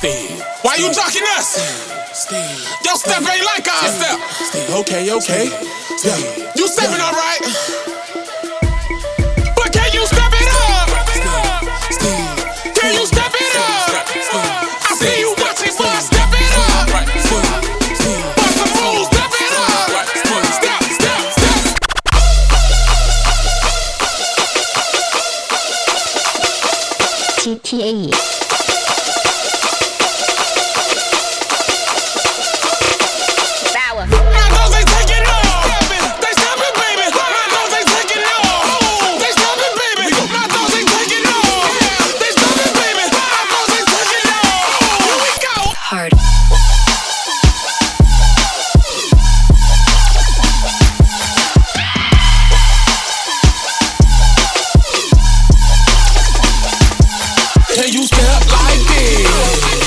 Why you jocking us? Your step ain't like our step. Okay. Yeah. You stepping alright, but can you step it up? Can you step it up? I see you watching, boy. Step it up. Bust some moves, step it up. Step. GTA. Can you step like this?